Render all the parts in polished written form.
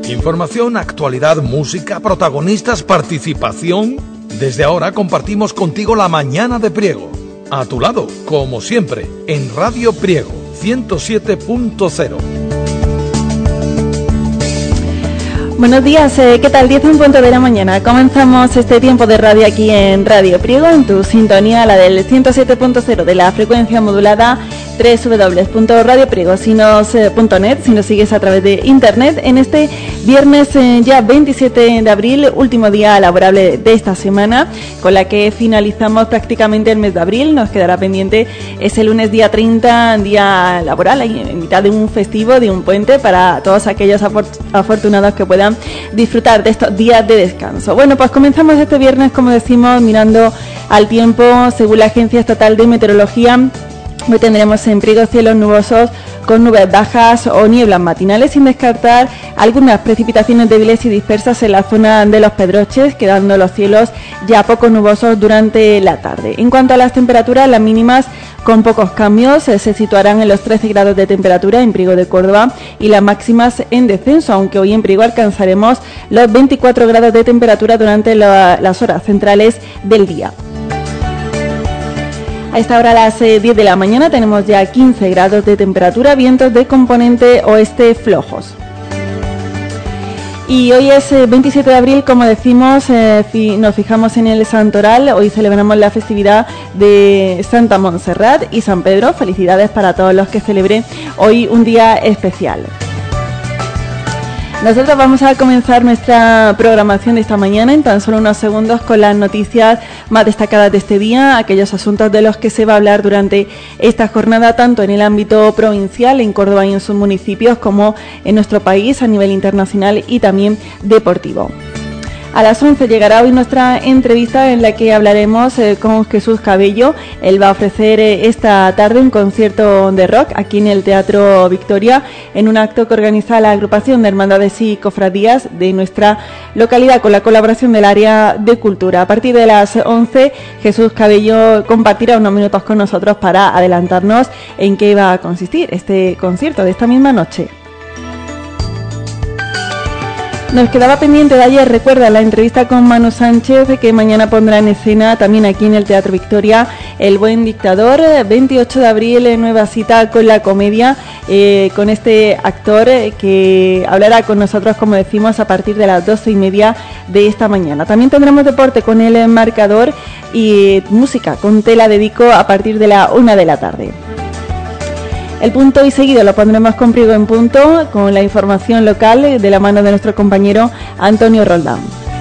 Información, actualidad, música, protagonistas, participación. Desde ahora compartimos contigo la mañana de Priego. A tu lado, como siempre, en Radio Priego 107.0. Buenos días, ¿qué tal? 10:00 de la mañana. Comenzamos este tiempo de radio aquí en Radio Priego, en tu sintonía, la del 107.0 de la frecuencia modulada, www.radiopriego.net, si nos sigues a través de internet, en este viernes ya 27 de abril, último día laborable de esta semana, con la que finalizamos prácticamente el mes de abril. Nos quedará pendiente ese lunes día 30, día laboral, en mitad de un festivo, de un puente, para todos aquellos afortunados que puedan disfrutar de estos días de descanso. Bueno, pues comenzamos este viernes, como decimos, mirando al tiempo. Según la Agencia Estatal de Meteorología, hoy tendremos en Priego cielos nubosos con nubes bajas o nieblas matinales, sin descartar algunas precipitaciones débiles y dispersas en la zona de los Pedroches, quedando los cielos ya poco nubosos durante la tarde. En cuanto a las temperaturas, las mínimas con pocos cambios se situarán en los 13 grados de temperatura en Priego de Córdoba y las máximas en descenso, aunque hoy en Priego alcanzaremos los 24 grados de temperatura durante las horas centrales del día. A esta hora, a las 10 de la mañana, tenemos ya 15 grados de temperatura, vientos de componente oeste flojos. Y hoy es 27 de abril, como decimos, nos fijamos en el Santoral. Hoy celebramos la festividad de Santa Montserrat y San Pedro. Felicidades para todos los que celebren hoy un día especial. Nosotros vamos a comenzar nuestra programación de esta mañana en tan solo unos segundos con las noticias más destacadas de este día, aquellos asuntos de los que se va a hablar durante esta jornada, tanto en el ámbito provincial, en Córdoba y en sus municipios, como en nuestro país a nivel internacional y también deportivo. A las 11 llegará hoy nuestra entrevista en la que hablaremos con Jesús Cabello. Él va a ofrecer esta tarde un concierto de rock aquí en el Teatro Victoria, en un acto que organiza la agrupación de hermandades y cofradías de nuestra localidad con la colaboración del área de cultura. A partir de las 11, Jesús Cabello compartirá unos minutos con nosotros para adelantarnos en qué va a consistir este concierto de esta misma noche. Nos quedaba pendiente de ayer, recuerda, la entrevista con Manu Sánchez, que mañana pondrá en escena también aquí en el Teatro Victoria El Buen Dictador. 28 de abril, nueva cita con la comedia, con este actor que hablará con nosotros, como decimos, a partir de las 12:30 de esta mañana. También tendremos deporte con el marcador y música con Tela Dedico a partir de la 1 de la tarde. El punto y seguido lo pondremos con Priego en punto, con la información local de la mano de nuestro compañero Antonio Roldán.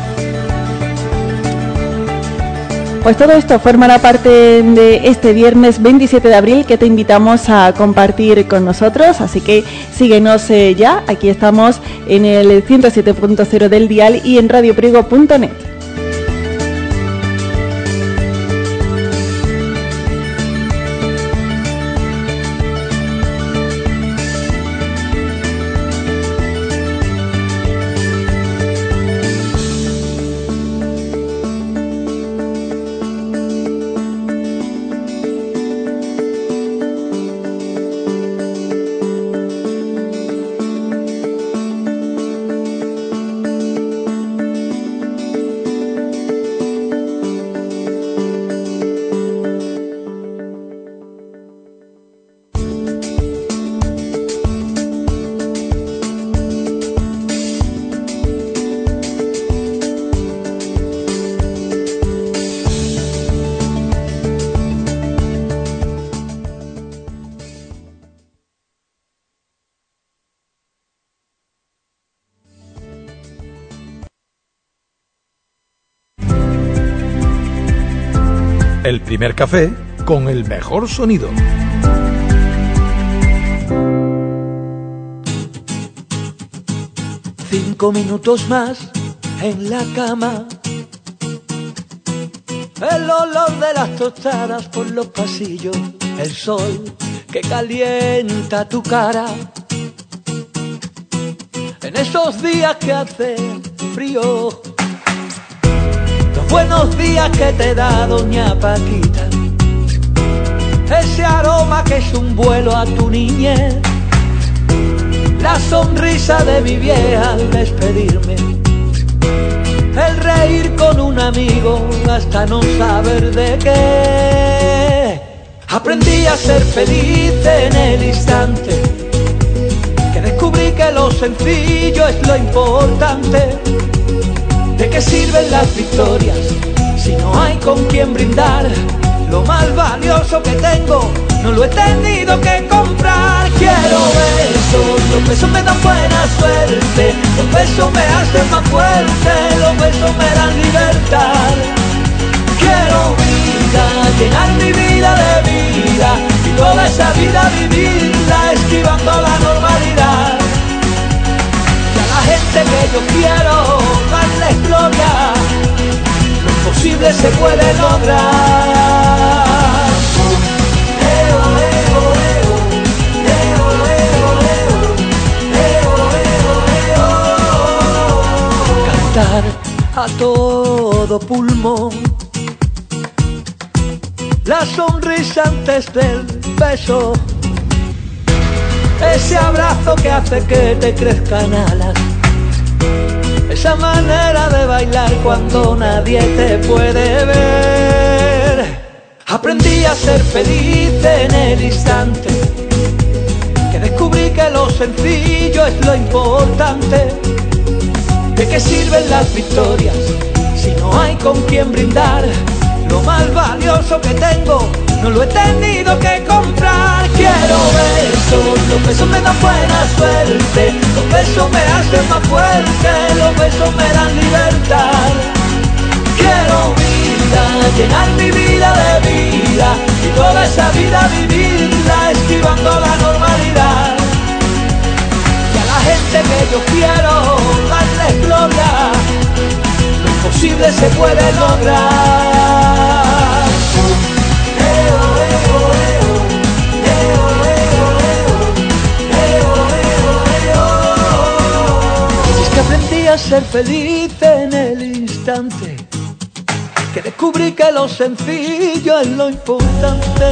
Pues todo esto formará parte de este viernes 27 de abril que te invitamos a compartir con nosotros, así que síguenos ya, aquí estamos en el 107.0 del dial y en radiopriego.net. El primer café con el mejor sonido. Cinco minutos más en la cama, el olor de las tostadas por los pasillos, el sol que calienta tu cara, en esos días que hace frío, los buenos días que te da doña Paquita, ese aroma que es un vuelo a tu niñez, la la sonrisa de mi vieja al despedirme, el reír con un amigo hasta no saber de qué. Aprendí a ser feliz en el instante que descubrí que lo sencillo es lo importante. ¿De qué sirven las victorias si no hay con quien brindar? Lo más valioso que tengo no lo he tenido que comprar. Quiero besos, los besos me dan buena suerte, los besos me hacen más fuerte, los besos me dan libertad. Quiero vida, llenar mi vida de vida y toda esa vida vivirla esquivando la normalidad. Y a la gente que yo quiero darles gloria, lo imposible se puede lograr. Cantar a todo pulmón, la sonrisa antes del beso, ese abrazo que hace que te crezcan alas, esa manera de bailar cuando nadie te puede ver. Aprendí a ser feliz en el instante que descubrí que lo sencillo es lo importante. ¿De qué sirven las victorias si no hay con quien brindar? Lo más valioso que tengo no lo he tenido que comprar. Quiero besos, los besos me dan buena suerte, los besos me hacen más fuerte, los besos me dan libertad. Quiero vida, llenar mi vida de vida y toda esa vida vivirla esquivando la normalidad. Y a la gente que yo quiero darles gloria, lo imposible se puede lograr. Es que aprendí a ser feliz en el instante que descubrí que lo sencillo es lo importante.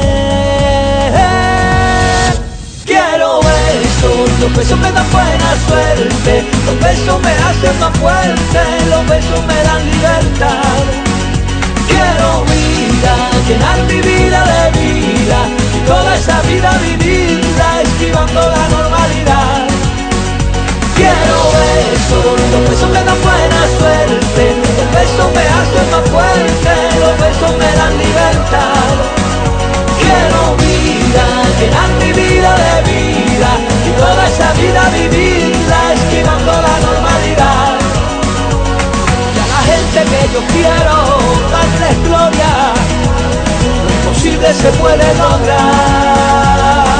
Quiero besos, los besos me dan buena suerte, los besos me hacen más fuerte, los besos me dan libertad. Quiero vida, llenar mi vida de vida y toda esa vida vivirla esquivando la normalidad. Quiero besos, los besos me dan buena suerte, los besos me hacen más fuerte, los besos me dan libertad. Quiero vida, llenar mi vida de vida y toda esa vida vivirla esquivando la normalidad. Y a la gente que yo quiero darles gloria, lo imposible se puede lograr.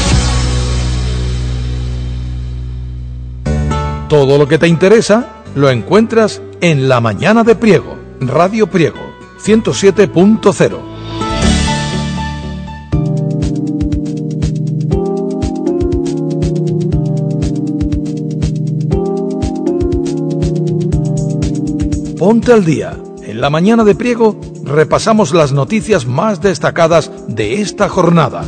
Todo lo que te interesa lo encuentras en La Mañana de Priego, Radio Priego, 107.0. Ponte al día. En La Mañana de Priego repasamos las noticias más destacadas de esta jornada.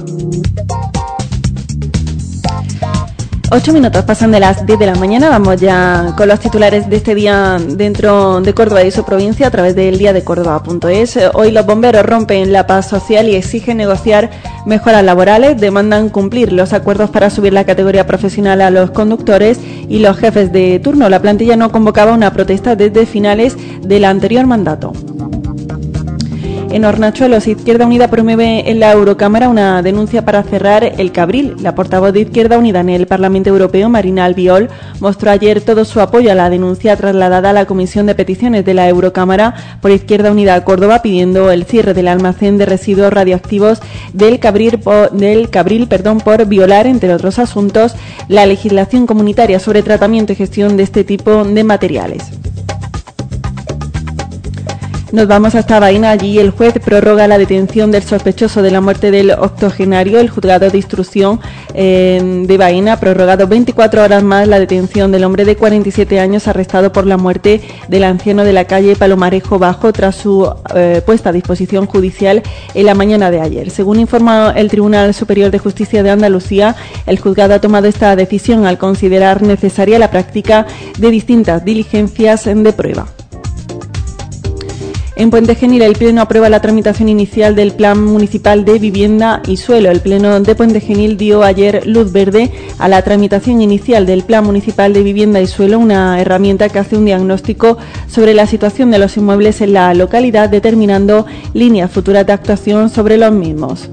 8 minutos pasan de las 10 de la mañana, vamos ya con los titulares de este día dentro de Córdoba y su provincia a través del diadecordoba.es. Hoy los bomberos rompen la paz social y exigen negociar mejoras laborales, demandan cumplir los acuerdos para subir la categoría profesional a los conductores y los jefes de turno. La plantilla no convocaba una protesta desde finales del anterior mandato. En Hornachuelos, Izquierda Unida promueve en la Eurocámara una denuncia para cerrar el Cabril. La portavoz de Izquierda Unida en el Parlamento Europeo, Marina Albiol, mostró ayer todo su apoyo a la denuncia trasladada a la Comisión de Peticiones de la Eurocámara por Izquierda Unida Córdoba, pidiendo el cierre del almacén de residuos radioactivos del Cabril por violar, entre otros asuntos, la legislación comunitaria sobre tratamiento y gestión de este tipo de materiales. Nos vamos hasta Baena. Allí el juez prorroga la detención del sospechoso de la muerte del octogenario. El juzgado de instrucción de Baena ha prorrogado 24 horas más la detención del hombre de 47 años arrestado por la muerte del anciano de la calle Palomarejo Bajo tras su puesta a disposición judicial en la mañana de ayer. Según informa el Tribunal Superior de Justicia de Andalucía, el juzgado ha tomado esta decisión al considerar necesaria la práctica de distintas diligencias de prueba. En Puente Genil, el Pleno aprueba la tramitación inicial del Plan Municipal de Vivienda y Suelo. El Pleno de Puente Genil dio ayer luz verde a la tramitación inicial del Plan Municipal de Vivienda y Suelo, una herramienta que hace un diagnóstico sobre la situación de los inmuebles en la localidad, determinando líneas futuras de actuación sobre los mismos.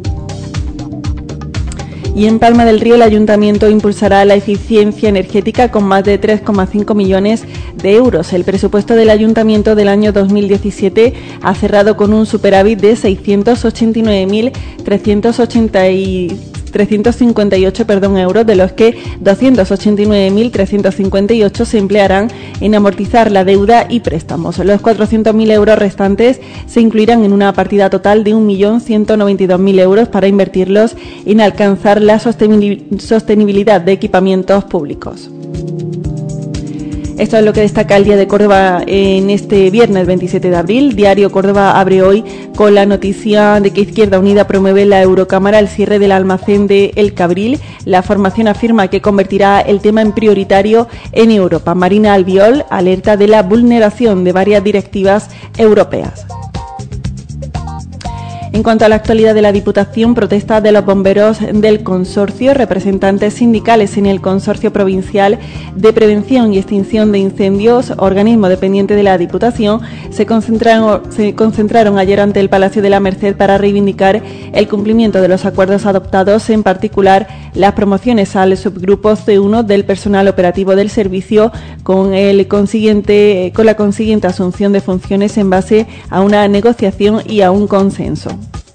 Y en Palma del Río el Ayuntamiento impulsará la eficiencia energética con más de 3,5 millones de euros. El presupuesto del Ayuntamiento del año 2017 ha cerrado con un superávit de 689.358 euros, de los que 289.358 se emplearán en amortizar la deuda y préstamos. Los 400.000 euros restantes se incluirán en una partida total de 1.192.000 euros para invertirlos en alcanzar la sostenibilidad de equipamientos públicos. Esto es lo que destaca el Día de Córdoba en este viernes 27 de abril. Diario Córdoba abre hoy con la noticia de que Izquierda Unida promueve la Eurocámara el cierre del almacén de El Cabril. La formación afirma que convertirá el tema en prioritario en Europa. Marina Albiol alerta de la vulneración de varias directivas europeas. En cuanto a la actualidad de la Diputación, protesta de los bomberos del consorcio, representantes sindicales en el Consorcio Provincial de Prevención y Extinción de Incendios, organismo dependiente de la Diputación, se concentraron ayer ante el Palacio de la Merced para reivindicar el cumplimiento de los acuerdos adoptados, en particular las promociones al subgrupo C1 del personal operativo del servicio, con la consiguiente asunción de funciones en base a una negociación y a un consenso.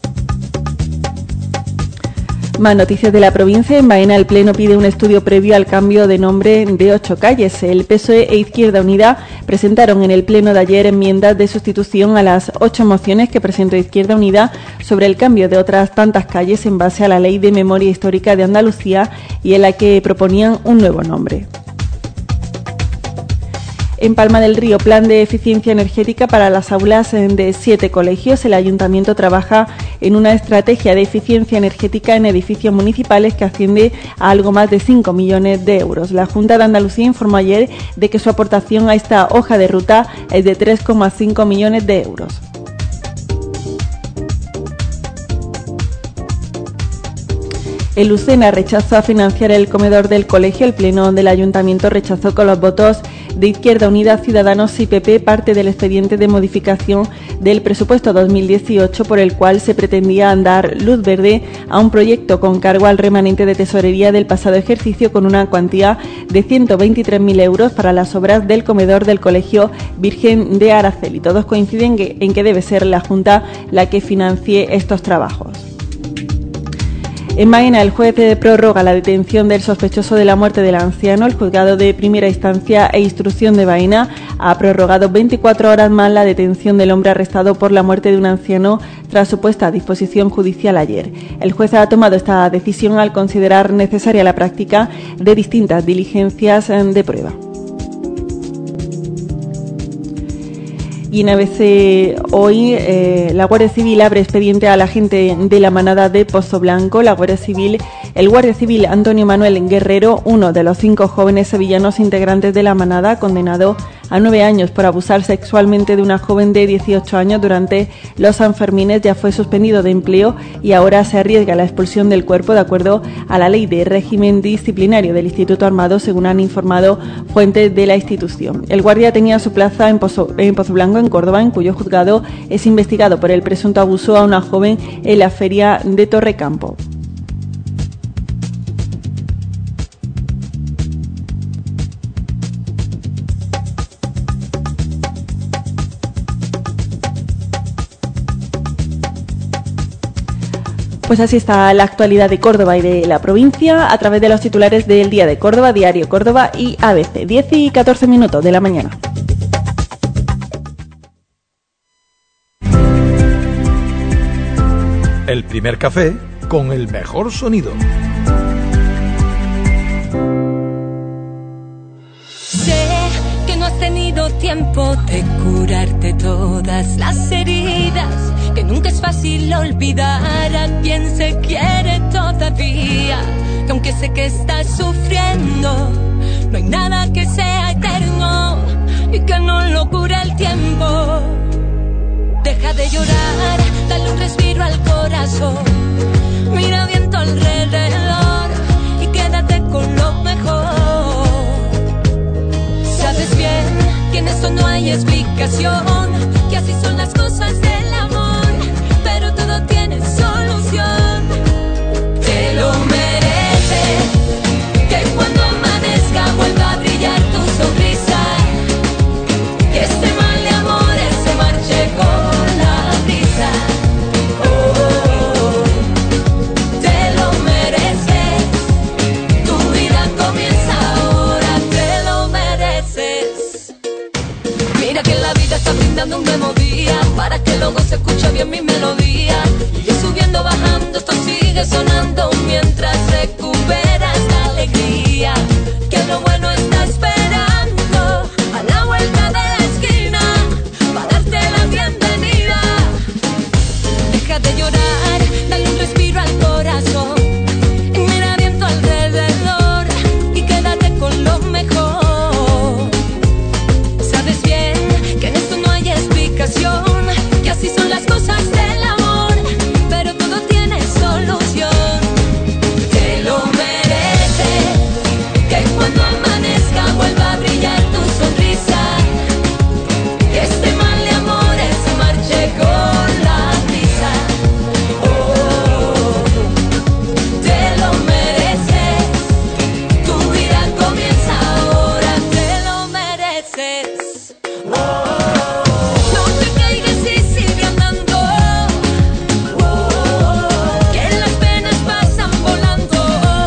Más noticias de la provincia. En Baena el Pleno pide un estudio previo al cambio de nombre de 8 calles. El PSOE e Izquierda Unida presentaron en el Pleno de ayer enmiendas de sustitución a las 8 mociones que presentó Izquierda Unida sobre el cambio de otras tantas calles en base a la Ley de Memoria Histórica de Andalucía y en la que proponían un nuevo nombre. En Palma del Río, plan de eficiencia energética para las aulas de 7 colegios. El Ayuntamiento trabaja en una estrategia de eficiencia energética en edificios municipales que asciende a algo más de 5 millones de euros. La Junta de Andalucía informó ayer de que su aportación a esta hoja de ruta es de 3,5 millones de euros. El Lucena rechazó financiar el comedor del colegio. El Pleno del Ayuntamiento rechazó con los votos de Izquierda Unida, Ciudadanos y PP parte del expediente de modificación del presupuesto 2018 por el cual se pretendía dar luz verde a un proyecto con cargo al remanente de tesorería del pasado ejercicio con una cuantía de 123.000 euros para las obras del comedor del Colegio Virgen de Araceli. Todos coinciden en que debe ser la Junta la que financie estos trabajos. En Baena, el juez prorroga la detención del sospechoso de la muerte del anciano. El juzgado de primera instancia e instrucción de Baena ha prorrogado 24 horas más la detención del hombre arrestado por la muerte de un anciano tras su puesta a disposición judicial ayer. El juez ha tomado esta decisión al considerar necesaria la práctica de distintas diligencias de prueba. Y en ABC hoy la Guardia Civil abre expediente a la gente de la manada de Pozo Blanco. El Guardia Civil Antonio Manuel Guerrero, uno de los 5 jóvenes sevillanos integrantes de la manada, condenado a 9 años por abusar sexualmente de una joven de 18 años durante los Sanfermines, ya fue suspendido de empleo y ahora se arriesga a la expulsión del cuerpo de acuerdo a la ley de régimen disciplinario del Instituto Armado, según han informado fuentes de la institución. El guardia tenía su plaza en Pozo Blanco, en Córdoba, en cuyo juzgado es investigado por el presunto abuso a una joven en la feria de Torrecampo. Pues así está la actualidad de Córdoba y de la provincia a través de los titulares del Día de Córdoba, Diario Córdoba y ABC. 10 y 14 minutos de la mañana. El primer café con el mejor sonido. Sé que no has tenido tiempo de curarte todas las heridas, que nunca es fácil olvidar a quien se quiere todavía, que aunque sé que estás sufriendo, no hay nada que sea eterno y que no lo cura el tiempo. Deja de llorar, dale un respiro al corazón, mira bien tu alrededor y quédate con lo mejor. Sabes bien que en esto no hay explicación, que así son las cosas del amor, pero todo tiene solución. Te lo mereces, que cuando amanezca vuelva a brillar tu sonrisa, que este mal de amores se marche con la brisa. Oh, te lo mereces, tu vida comienza ahora, te lo mereces. Mira que la vida está brindando un nuevo día, para que luego se escuche bien mi melodía. Y yo subiendo, bajando, esto sigue sonando mientras recuperas la alegría, que lo bueno está esperando a la vuelta de la esquina para darte la bienvenida. Deja de llorar, dale un respiro al corazón y mira bien tu alrededor y quédate con lo mejor. Sabes bien que en esto no hay explicación, que así son las cosas del amor, pero todo tiene solución. Te lo mereces, que cuando amanezca vuelva a brillar tu sonrisa, que este mal de amores se marche con la brisa. Oh, te lo mereces, tu vida comienza ahora, te lo mereces. No te caigas y sigue andando, que las penas pasan volando.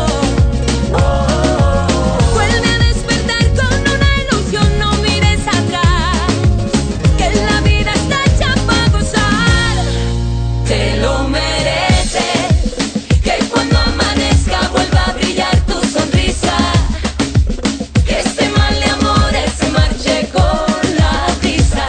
Vuelve a despertar con una ilusión, no mires atrás, que la vida está hecha para gozar. Te lo mereces, que cuando amanezca vuelva a brillar tu sonrisa, que este mal de amores se marche con la brisa.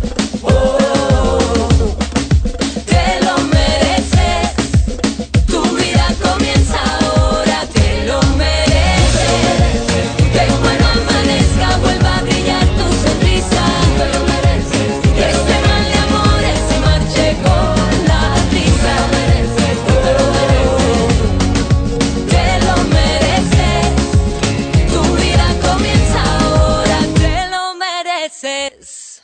Oh, te lo mereces, tu vida comienza ahora, te lo mereces, que cuando amanezca vuelva a brillar tu sonrisa, te lo mereces, que este mal de amores se marche con la brisa. Oh, te lo mereces, tu vida comienza ahora, te lo mereces.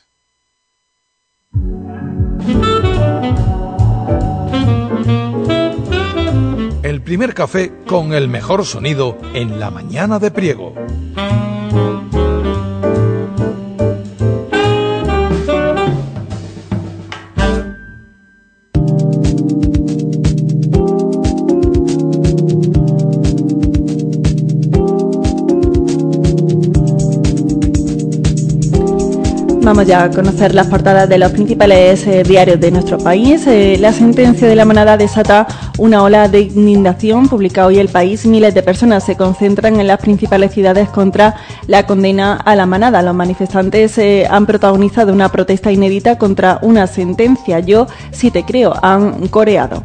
El primer café con el mejor sonido en la mañana de Priego. Vamos ya a conocer las portadas de los principales diarios de nuestro país. La sentencia de la manada desata una ola de indignación. Publica hoy El País. Miles de personas se concentran en las principales ciudades contra la condena a la manada. Los manifestantes han protagonizado una protesta inédita contra una sentencia. Yo sí te creo, han coreado.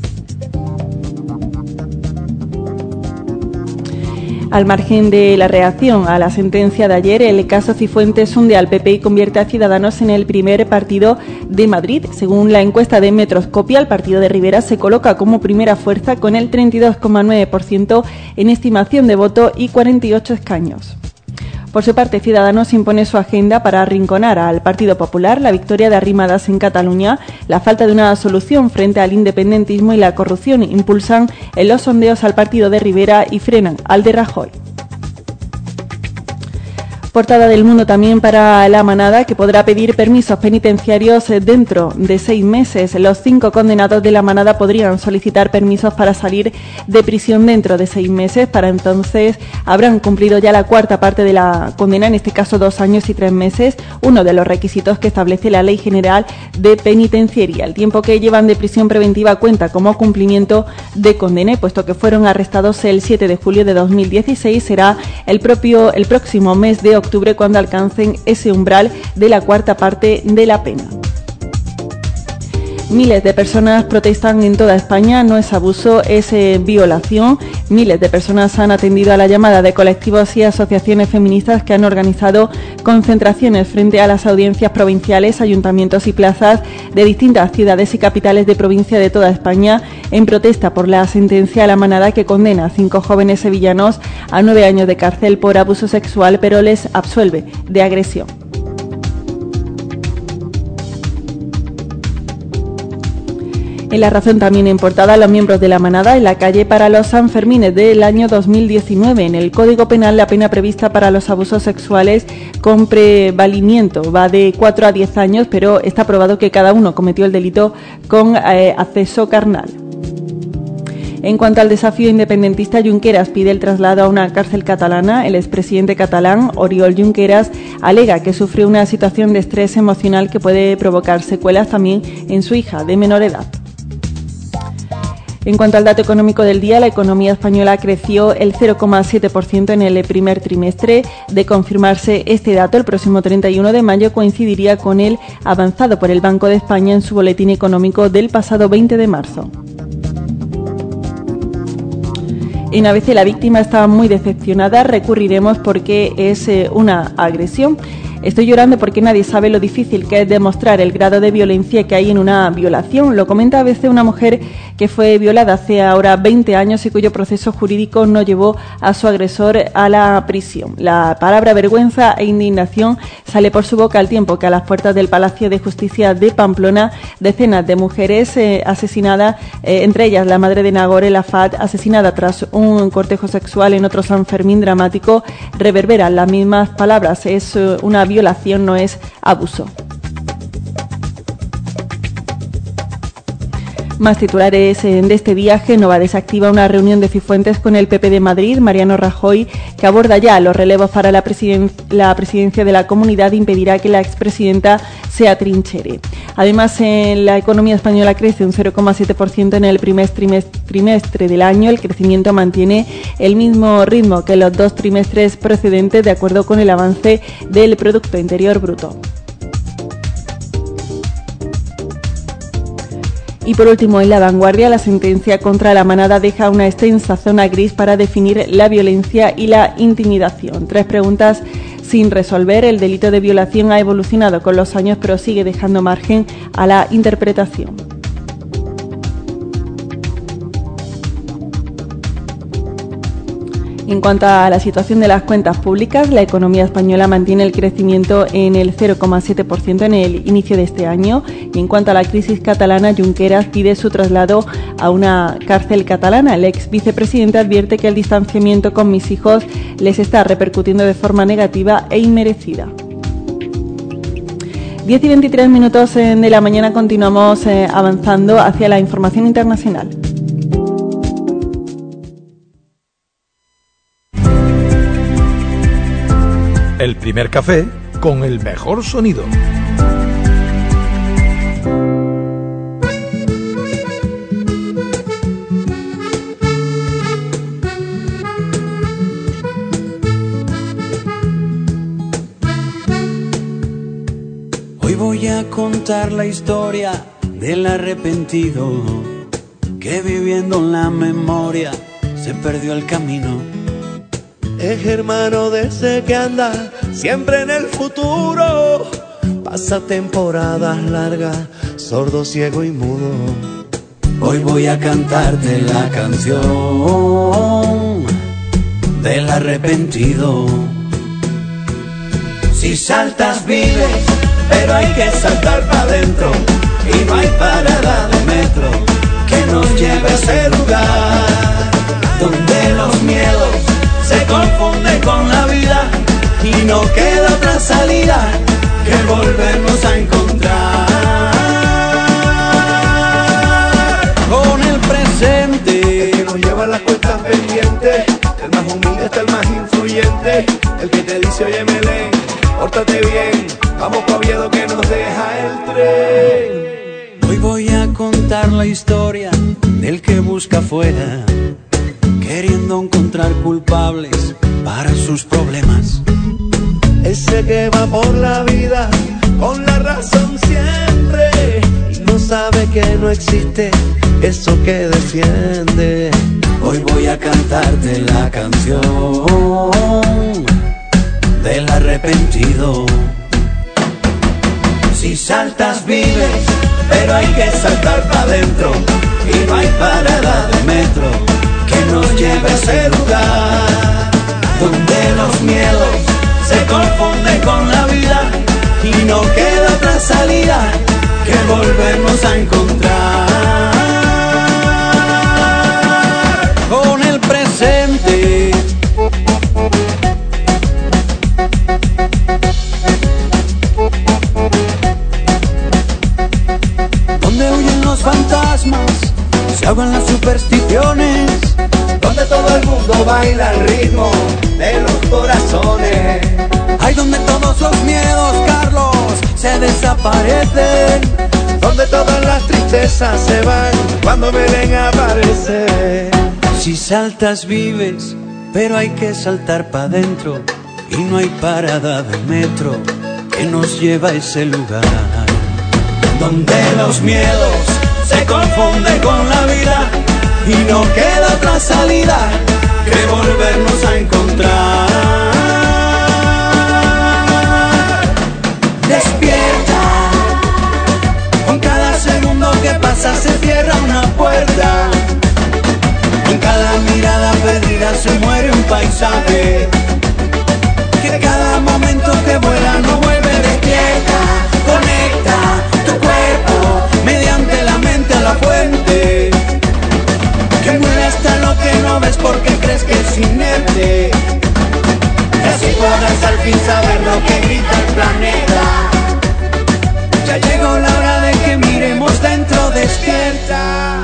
Al margen de la reacción a la sentencia de ayer, el caso Cifuentes hunde al PP y convierte a Ciudadanos en el primer partido de Madrid. Según la encuesta de Metroscopia, el partido de Rivera se coloca como primera fuerza con el 32,9% en estimación de voto y 48 escaños. Por su parte, Ciudadanos impone su agenda para arrinconar al Partido Popular, la victoria de Arrimadas en Cataluña, la falta de una solución frente al independentismo y la corrupción impulsan en los sondeos al partido de Rivera y frenan al de Rajoy. Portada del Mundo también para La Manada, que podrá pedir permisos penitenciarios dentro de 6 meses. Los 5 condenados de La Manada podrían solicitar permisos para salir de prisión dentro de 6 meses. Para entonces habrán cumplido ya la cuarta parte de la condena, en este caso 2 años y 3 meses, uno de los requisitos que establece la Ley General de Penitenciaría. El tiempo que llevan de prisión preventiva cuenta como cumplimiento de condena, y puesto que fueron arrestados el 7 de julio de 2016, será el próximo mes de octubre cuando alcancen ese umbral de la cuarta parte de la pena. Miles de personas protestan en toda España, no es abuso, es violación. Miles de personas han atendido a la llamada de colectivos y asociaciones feministas que han organizado concentraciones frente a las audiencias provinciales, ayuntamientos y plazas de distintas ciudades y capitales de provincia de toda España en protesta por la sentencia a La Manada que condena a 5 jóvenes sevillanos a 9 años de cárcel por abuso sexual, pero les absuelve de agresión. En La Razón también en portada, los miembros de La Manada en la calle para los Sanfermines del año 2019. En el Código Penal la pena prevista para los abusos sexuales con prevalimiento va de 4 a 10 años, pero está probado que cada uno cometió el delito con acceso carnal. En cuanto al desafío independentista, Junqueras pide el traslado a una cárcel catalana. El expresidente catalán, Oriol Junqueras, alega que sufre una situación de estrés emocional que puede provocar secuelas también en su hija de menor edad. En cuanto al dato económico del día, la economía española creció el 0,7% en el primer trimestre. De confirmarse este dato, el próximo 31 de mayo coincidiría con el avanzado por el Banco de España en su boletín económico del pasado 20 de marzo. En ABC la víctima está muy decepcionada, recurriremos porque es una agresión. Estoy llorando porque nadie sabe lo difícil que es demostrar el grado de violencia que hay en una violación. Lo comenta a veces una mujer que fue violada hace ahora 20 años y cuyo proceso jurídico no llevó a su agresor a la prisión. La palabra vergüenza e indignación sale por su boca al tiempo que a las puertas del Palacio de Justicia de Pamplona decenas de mujeres asesinadas, entre ellas la madre de Nagore Lafat, asesinada tras un cortejo sexual en otro San Fermín dramático, reverberan las mismas palabras. Es una violación, no es abuso. Más titulares de este día. Génova desactiva una reunión de Cifuentes con el PP de Madrid. Mariano Rajoy, que aborda ya los relevos para la presidencia de la Comunidad, impedirá que la expresidenta se atrinchera. Además, la economía española crece un 0,7% en el primer trimestre del año. El crecimiento mantiene el mismo ritmo que los 2 trimestres precedentes, de acuerdo con el avance del Producto Interior Bruto. Y por último, en La Vanguardia, la sentencia contra La Manada deja una extensa zona gris para definir la violencia y la intimidación. 3 preguntas sin resolver. El delito de violación ha evolucionado con los años, pero sigue dejando margen a la interpretación. En cuanto a la situación de las cuentas públicas, la economía española mantiene el crecimiento en el 0,7% en el inicio de este año. Y en cuanto a la crisis catalana, Junqueras pide su traslado a una cárcel catalana. El ex vicepresidente advierte que el distanciamiento con mis hijos les está repercutiendo de forma negativa e inmerecida. 10 y 23 minutos de la mañana, continuamos avanzando hacia la información internacional. El primer café con el mejor sonido. Hoy voy a contar la historia del arrepentido que viviendo en la memoria se perdió el camino. Es hermano de ese que anda siempre en el futuro, pasa temporadas largas, sordo, ciego y mudo. Hoy voy a cantarte la canción del arrepentido. Si saltas vives, pero hay que saltar para adentro, y no hay parada de metro que nos lleve a ese lugar donde los miedos se confunde con la vida y no queda otra salida que volvernos a encontrar. Con el presente, el que nos lleva las cuentas pendientes, el más humilde hasta el más influyente, el que te dice oye Melén, pórtate bien, vamos pa' Oviedo que nos deja el tren. Hoy voy a contar la historia del que busca afuera, queriendo encontrar culpables para sus problemas. Ese que va por la vida con la razón siempre y no sabe que no existe eso que defiende. Hoy voy a cantarte la canción del arrepentido. Si saltas vives, pero hay que saltar para adentro y no hay parada de metro que nos lleve a ese lugar donde los miedos se confunden con la vida y no queda otra salida que volvernos a encontrar. Con el presente, donde huyen los fantasmas, se ahogan las supersticiones, donde todo el mundo baila al ritmo de los corazones. Hay donde todos los miedos, Carlos, se desaparecen, donde todas las tristezas se van cuando Belén aparece. Si saltas vives, pero hay que saltar pa' dentro y no hay parada de metro que nos lleva a ese lugar donde los miedos se confunden con la vida y no queda otra salida que volvernos a encontrar. Despierta, con cada segundo que pasa se cierra una puerta, con cada mirada perdida se muere un paisaje, que cada momento que vuela no vuelve. Despierta, conecta tu cuerpo mediante la mente a la fuente, que muere hasta lo que no ves porque crees que es inerte, y así podrás al fin saber lo que grita el planeta. Ya llegó la hora de que miremos dentro, despierta.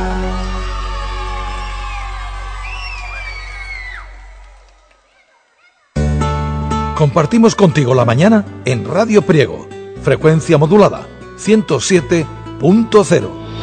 Compartimos contigo la mañana en Radio Priego, frecuencia modulada 107.0.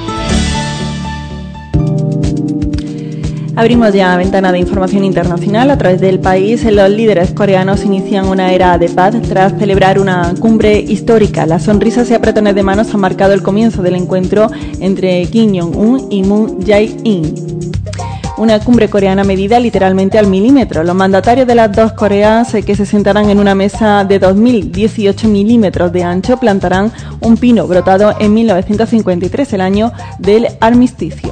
Abrimos ya ventana de información internacional. A través del país, los líderes coreanos inician una era de paz tras celebrar una cumbre histórica. Las sonrisas y apretones de manos han marcado el comienzo del encuentro entre Kim Jong-un y Moon Jae-in. Una cumbre coreana medida literalmente al milímetro. Los mandatarios de las dos Coreas, que se sentarán en una mesa de 2.018 milímetros de ancho, plantarán un pino brotado en 1953, el año del armisticio.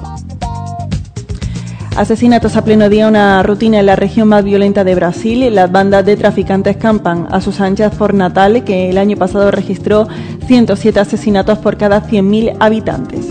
Asesinatos a pleno día, una rutina en la región más violenta de Brasil. Las bandas de traficantes campan a sus anchas por Natal, que el año pasado registró 107 asesinatos por cada 100.000 habitantes.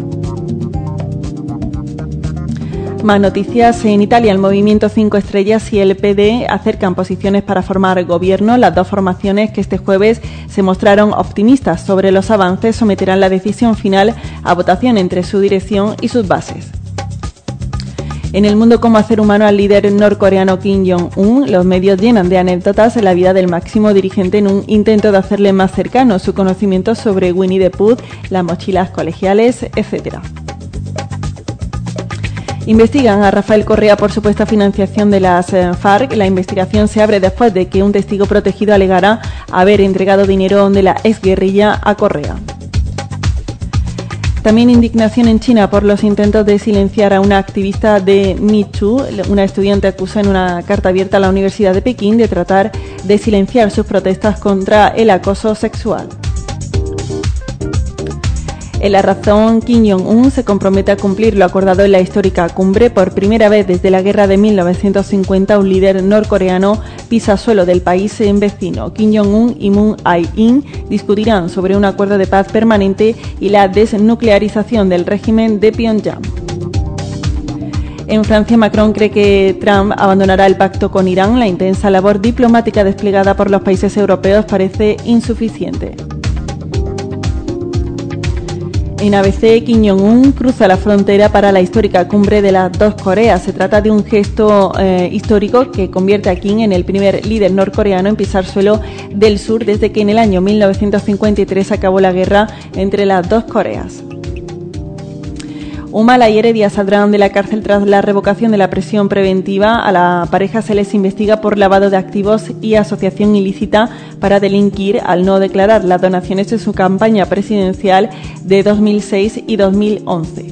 Más noticias. En Italia, el Movimiento 5 Estrellas y el PD acercan posiciones para formar gobierno. Las dos formaciones, que este jueves se mostraron optimistas sobre los avances, someterán la decisión final a votación entre su dirección y sus bases. En el mundo como hacer humano al líder norcoreano Kim Jong-un, los medios llenan de anécdotas en la vida del máximo dirigente en un intento de hacerle más cercano su conocimiento sobre Winnie the Pooh, las mochilas colegiales, etc. Investigan a Rafael Correa por supuesta financiación de las FARC. La investigación se abre después de que un testigo protegido alegara haber entregado dinero de la exguerrilla a Correa. También indignación en China por los intentos de silenciar a una activista de Michu. Una estudiante acusa en una carta abierta a la Universidad de Pekín de tratar de silenciar sus protestas contra el acoso sexual. En La Razón, Kim Jong-un se compromete a cumplir lo acordado en la histórica cumbre. Por primera vez desde la guerra de 1950, un líder norcoreano pisa suelo del país vecino. Kim Jong-un y Moon Jae-in discutirán sobre un acuerdo de paz permanente y la desnuclearización del régimen de Pyongyang. En Francia, Macron cree que Trump abandonará el pacto con Irán. La intensa labor diplomática desplegada por los países europeos parece insuficiente. En ABC, Kim Jong-un cruza la frontera para la histórica cumbre de las dos Coreas. Se trata de un gesto histórico que convierte a Kim en el primer líder norcoreano en pisar suelo del sur desde que en el año 1953 acabó la guerra entre las dos Coreas. Humala y Heredia saldrán de la cárcel tras la revocación de la prisión preventiva. A la pareja se les investiga por lavado de activos y asociación ilícita para delinquir al no declarar las donaciones de su campaña presidencial de 2006 y 2011.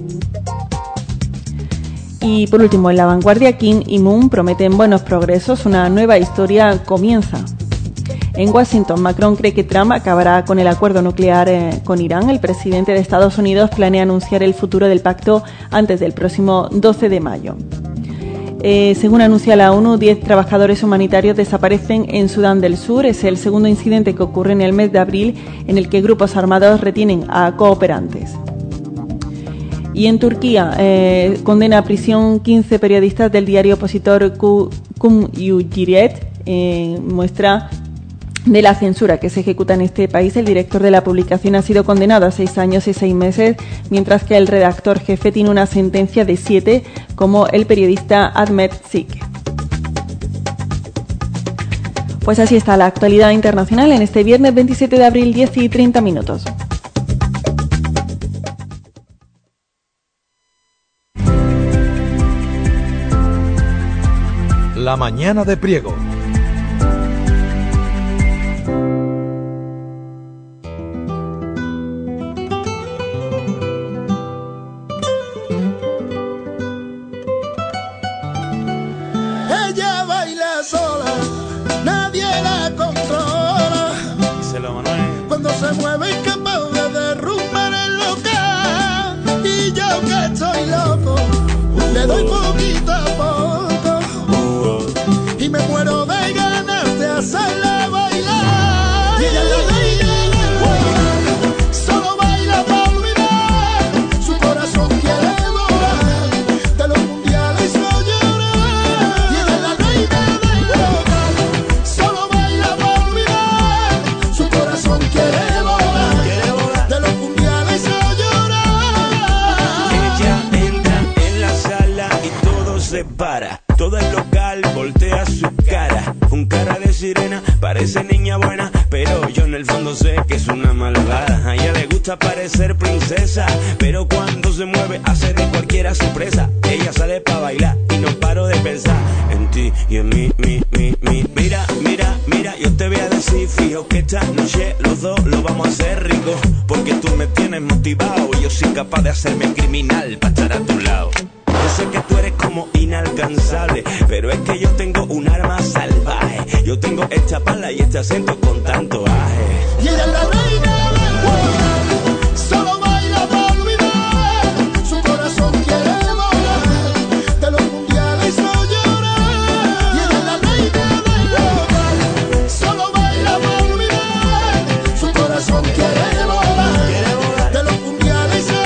Y por último, en La Vanguardia, Kim y Moon prometen buenos progresos. Una nueva historia comienza. En Washington, Macron cree que Trump acabará con el acuerdo nuclear con Irán. El presidente de Estados Unidos planea anunciar el futuro del pacto antes del próximo 12 de mayo. Según anuncia la ONU, 10 trabajadores humanitarios desaparecen en Sudán del Sur. Es el segundo incidente que ocurre en el mes de abril en el que grupos armados retienen a cooperantes. Y en Turquía, condena a prisión 15 periodistas del diario opositor Cumhuriyet. Muestra de la censura que se ejecuta en este país. El director de la publicación ha sido condenado a 6 años y 6 meses, mientras que el redactor jefe tiene una sentencia de 7, como el periodista Ahmet Sik. Pues así está la actualidad internacional en este viernes 27 de abril, 10:30. La mañana de Priego. Ella baila sola, nadie la controla. Cuando se mueve es capaz de derrumbar el local. Y yo que estoy loco, le doy poquito a poco y me muero de ganas de hacerla bailar. Y ella la baila, solo baila para olvidar. Su corazón quiere volar, de los mundiales no llorar. Y ella la reina del local, solo baila para olvidar. Su corazón quiere volar, de los mundiales no llorar. Ella entra en la sala y todo se para. Todo el local voltea su cara, un cara de sirena, parece niña buena, pero yo en el fondo sé que es una malvada. A ella le gusta parecer princesa, pero cuando se mueve hace de cualquiera su presa. Ella sale pa' bailar y no paro de pensar en ti y en mí. Mira, mira, mira, yo te voy a decir fijo que esta noche los dos lo vamos a hacer rico, porque tú me tienes motivado y yo soy capaz de hacerme criminal para estar a tu lado. Yo sé que tú eres como inalcanzable, pero es que yo tengo un arma salvaje. Yo tengo esta pala y este acento con tanto aje. Y ella es la reina del juego, solo baila para olvidar. Su corazón quiere volar, de los mundiales no llorar. Y ella es la reina del juego, solo baila para olvidar. Su corazón quiere volar, de los mundiales no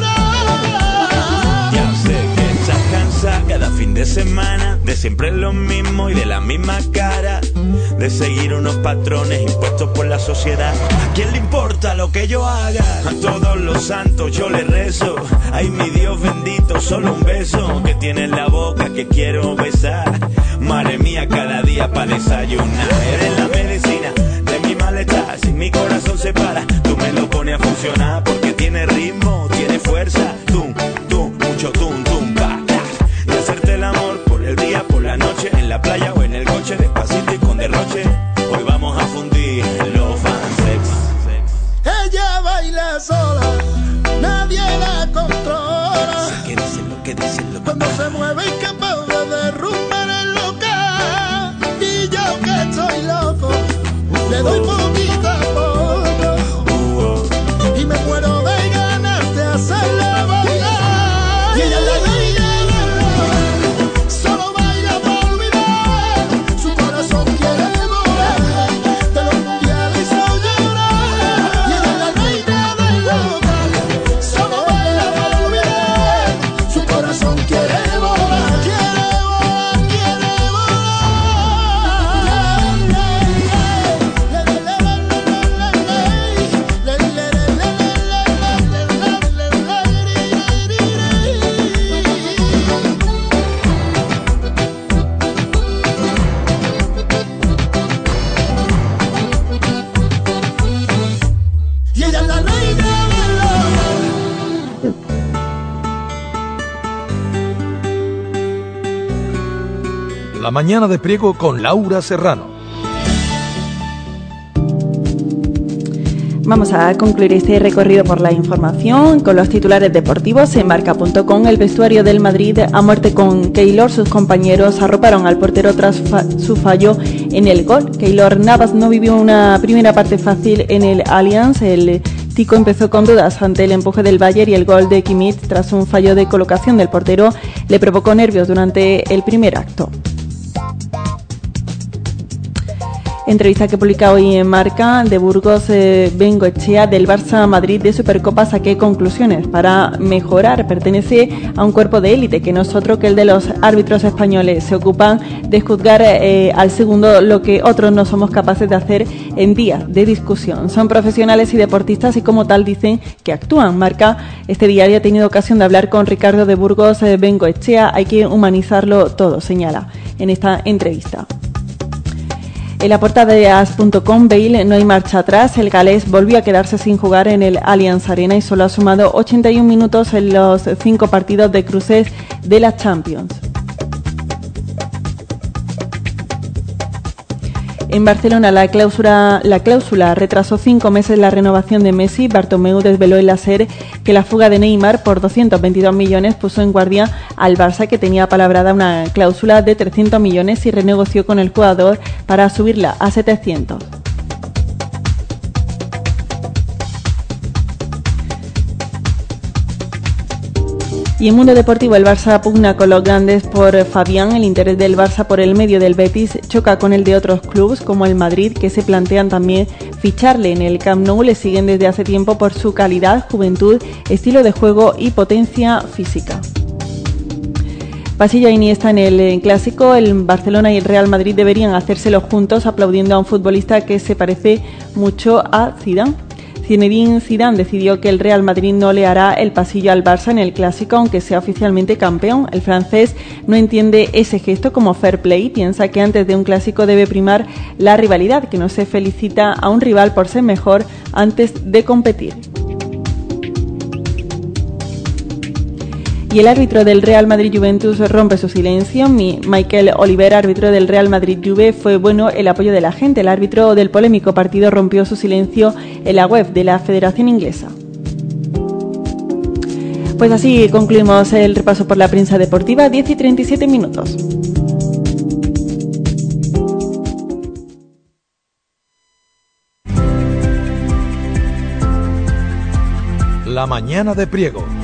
llorar. Ya sé que estás cansada cada fin de semana de siempre lo mismo y de la misma cara, de seguir unos patrones impuestos por la sociedad. ¿A quién le importa lo que yo haga? A todos los santos yo le rezo. Ay, mi Dios bendito, solo un beso que tiene en la boca que quiero besar. Madre mía, cada día para desayunar. Eres la medicina de mi malestar. Si mi corazón se para, tú me lo pones a funcionar, porque tiene ritmo, tiene fuerza. Tum, tum, mucho tum, tum, pa, ta. Y hacerte el amor por el día, por la noche, en la playa o en el coche, despacito y con derroche. Hoy vamos a fundir los fansex. Ella baila sola, nadie la controla. ¿Qué dicen lo que dicen lo que Cuando se mueve es capaz de derrumbar el local. Y yo que estoy loco, le doy poquito a poco y me muero de ganas de hacerla bailar. Y ella es la reina del local, solo baila para olvidar. Su corazón quiere volar, de los mundiales no llorar. Y ella es la reina del local, solo baila para olvidar. Su corazón quiere volar, La mañana de Priego con Laura Serrano. Vamos a concluir este recorrido por la información con los titulares deportivos. En marca.com, el vestuario del Madrid a muerte con Keylor. Sus compañeros arroparon al portero tras su fallo en el gol. Keylor Navas no vivió una primera parte fácil en el Allianz. El tico empezó con dudas ante el empuje del Bayern y el gol de Kimmich tras un fallo de colocación del portero le provocó nervios durante el primer acto. Entrevista que publica hoy en Marca de Burgos Bengoechea del Barça Madrid de Supercopa. Saqué conclusiones para mejorar. Pertenece a un cuerpo de élite que no es otro que el de los árbitros españoles. Se ocupan de juzgar al segundo lo que otros no somos capaces de hacer en días de discusión. Son profesionales y deportistas y como tal dicen que actúan. Marca, este diario, ha tenido ocasión de hablar con Ricardo de Burgos Bengoechea. Hay que humanizarlo todo, señala en esta entrevista. En la portada de as.com, Bale, no hay marcha atrás. El galés volvió a quedarse sin jugar en el Allianz Arena y solo ha sumado 81 minutos en los 5 partidos de cruces de la Champions. En Barcelona, la cláusula retrasó 5 meses la renovación de Messi. Bartomeu desveló en la SER que la fuga de Neymar por 222 millones puso en guardia al Barça, que tenía palabrada una cláusula de 300 millones y renegoció con el jugador para subirla a 700. Y en Mundo Deportivo, el Barça pugna con los grandes por Fabián. El interés del Barça por el medio del Betis choca con el de otros clubes como el Madrid, que se plantean también ficharle. En el Camp Nou le siguen desde hace tiempo por su calidad, juventud, estilo de juego y potencia física. Pasillo a Iniesta en el Clásico. El Barcelona y el Real Madrid deberían hacérselo juntos, aplaudiendo a un futbolista que se parece mucho a Zidane. Zinedine Zidane decidió que el Real Madrid no le hará el pasillo al Barça en el Clásico, aunque sea oficialmente campeón. El francés no entiende ese gesto como fair play. Piensa que antes de un Clásico debe primar la rivalidad, que no se felicita a un rival por ser mejor antes de competir. Y el árbitro del Real Madrid-Juventus rompe su silencio. Michael Oliver, árbitro del Real Madrid-Juve, fue bueno el apoyo de la gente. El árbitro del polémico partido rompió su silencio en la web de la Federación Inglesa. Pues así concluimos el repaso por la prensa deportiva. 10:37 minutos. La mañana de Priego.